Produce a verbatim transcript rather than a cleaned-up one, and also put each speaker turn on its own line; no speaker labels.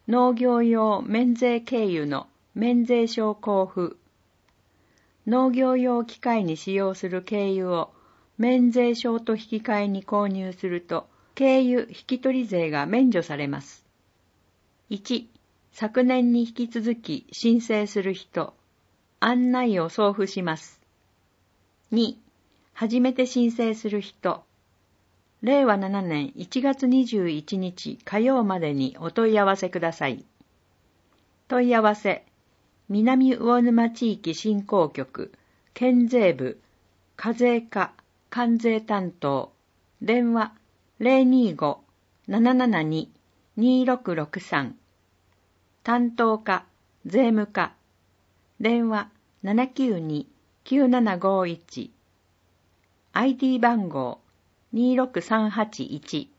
農業用免税経由の免税証交付。農業用機械に使用する軽油を免税証と引き換えに購入すると、軽油引取税が免除されます。いち、昨年に引き続き申請する人、案内を送付します。に、初めて申請する人、れいわななねんいちがつにじゅういちにち火曜までにお問い合わせください。問い合わせ、南魚沼地域振興局、県税部、課税課、関税担当、電話 ゼロにーごーななななにーにーろくろくさん、担当課、税務課、電話 ななきゅうにーきゅうななごーいち、アイディー 番号にーろくさんはちいち